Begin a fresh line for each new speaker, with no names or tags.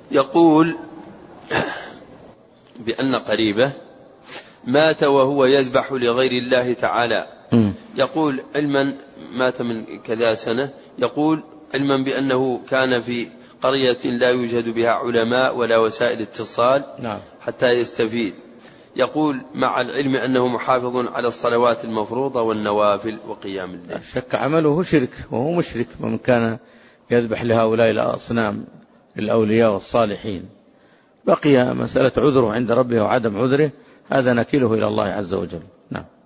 يقول بأن قريبه مات وهو يذبح لغير الله تعالى، يقول علما مات من كذا سنة، يقول علما بأنه كان في قرية لا يوجد بها علماء ولا وسائل اتصال حتى يستفيد، يقول مع العلم أنه محافظ على الصلوات المفروضة والنوافل وقيام الليل.
شك عمله شرك وهو مشرك، ومن كان يذبح لهؤلاء الأصنام الأولياء والصالحين. بقي مسألة عذره عند ربه وعدم عذره، هذا نكيله إلى الله عز وجل. نعم.